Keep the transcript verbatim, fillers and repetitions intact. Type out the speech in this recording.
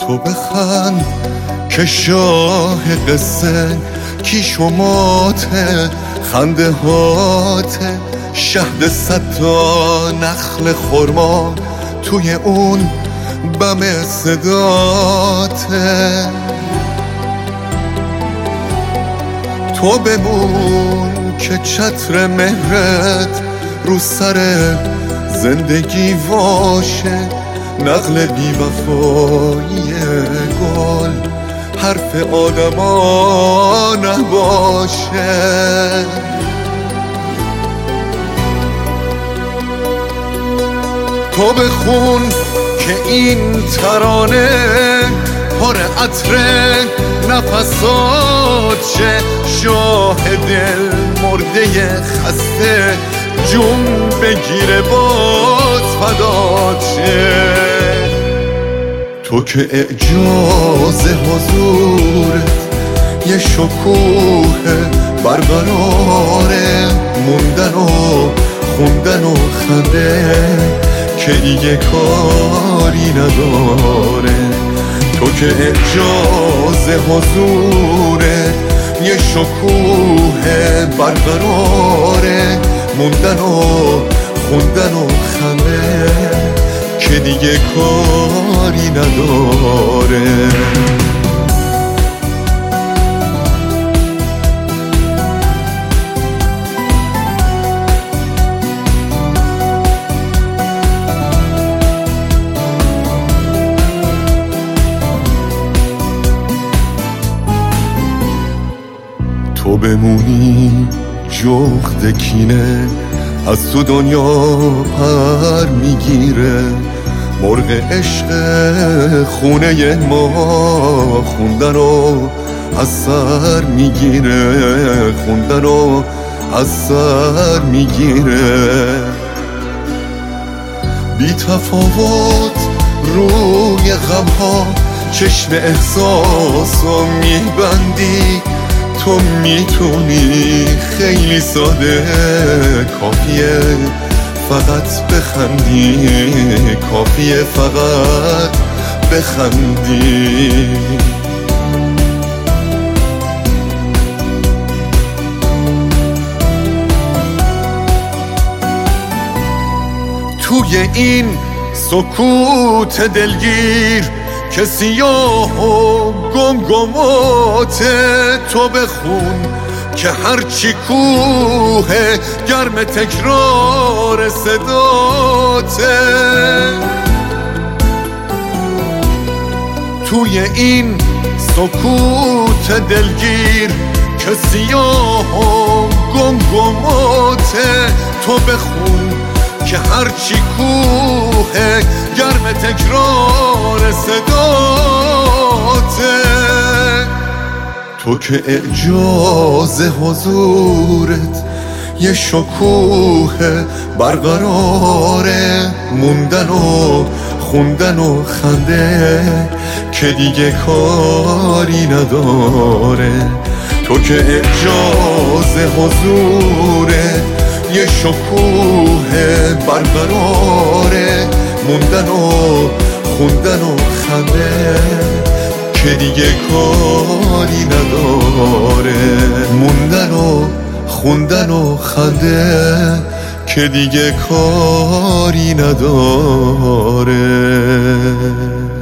تو بخند که شاه قصه کیش و ماته، خنده هاته، شهد صد تا نخل خرما توی اون بم صداته. تو بمون که چتر مهرت رو سر زندگی واشه، نقل بی وفایی گل حرف آدما نباشه. تو بخون که این ترانه پر عطر نفسات شه، شاه دل مرده خسته جون بگیره باز فدات شه. تو که اعجاز حضورت یه شکوه برقراره، موندن و خوندن و خنده که دیگه کاری نداره. تو که اعجاز حضورت یه شکوه برقراره، موندن و خوندن و خنده که دیگه کاری نداره. تو بمونی جغد کینه از تو دنیا پر میگیره، مرغ عشق خونه ما خوندن و از سر میگیره، خوندن و از سر میگیره. بی تفاوت روی غمها چشم احساسو میبندی، تو میتونی خیلی ساده، کافیه فقط بخندی، کافیه فقط بخندی. توی این سکوت دلگیر که سیاه و گمگماته، تو بخون که هرچی کوه گرم تکرار صداته. توی این سکوت دلگیر که سیاه و گمگماته، تو بخون که هرچی کوه گرم تکرار صداته. تو که اعجاز حضورت یه شکوه برقراره، موندن و خوندن و خنده که دیگه کاری نداره. تو که اعجاز حضورت یه شکوه برقراره، موندن و خوندن و خنده که دیگه کاری نداره، موندن و خوندن و خنده که دیگه کاری نداره.